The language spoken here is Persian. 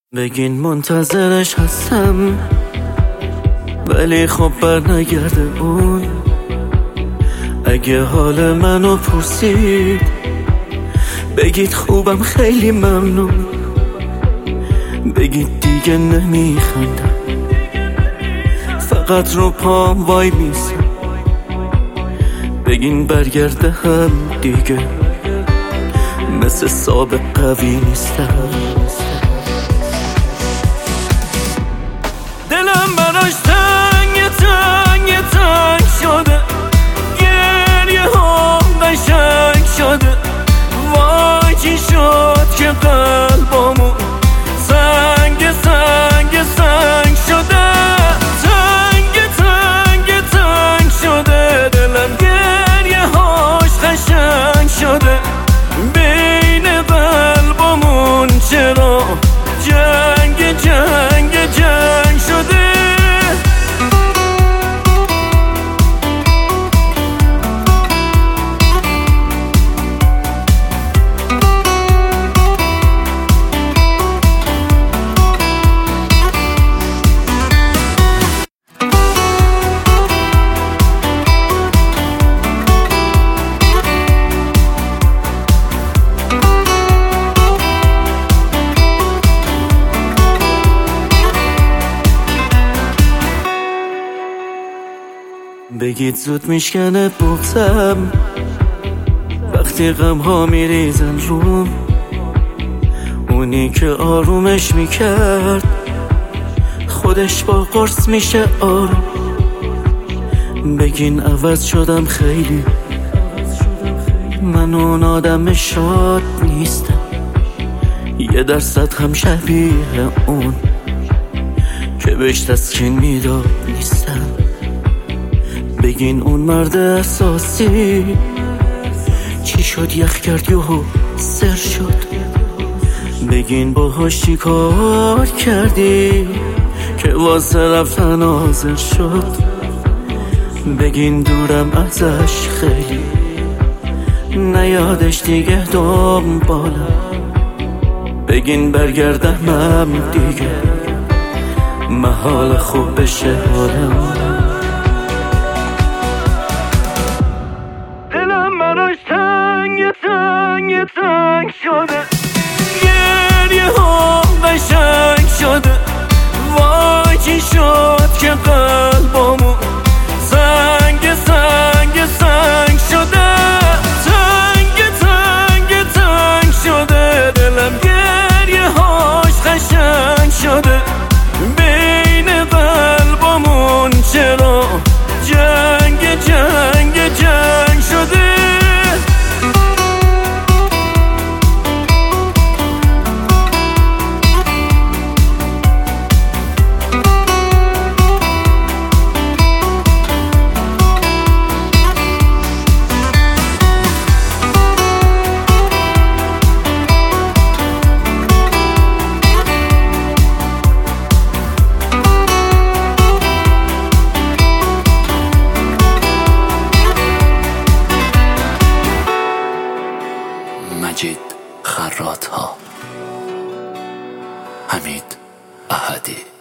بگین منتظرش هستم، ولی خب بر نگرده اون. اگه حال منو پرسید بگید خوبم، خیلی ممنون. بگید دیگه نمیخندم، فقط رو پام وای میسم. بگین برگرده هم دیگه، مثل سابق قوی نیستم. دلم براش تنگ شده، گریه ها قشنگ شده. وای چی شد که قلبمون سنگ شده. تنگ شده دلم، گریه هاش قشنگ شده. بین قلبمون چرا جنگ شده. بگید زود میشکنه بغضم وقتی غم ها میریزن روم. اونی که آرومش میکرد خودش با قرص میشه آروم. بگین عوض شدم خیلی، من اون آدم شاد نیستم. 1% هم شبیه اون که بهش تسکین میداد نیستم. بگین اون مرد اساسی چی شد، یخ کرد یهو سر شد. بگین باهاش چی کار کردی که واسه رفتن حاضر شد. بگین دورم ازش خیلی، نیادش دیگه دنبالم. بگین برگردم دیگه، محال خوب بشه حالم. براش تنگ شده، گریه ها قشنگ شده. وای چی شد که قلبمون سنگ شده. تنگ شده دلم، گریه هاش قشنگ شده. بین قلبمون چرا جنگ شده. مجید خرات‌ها، حمید احدی.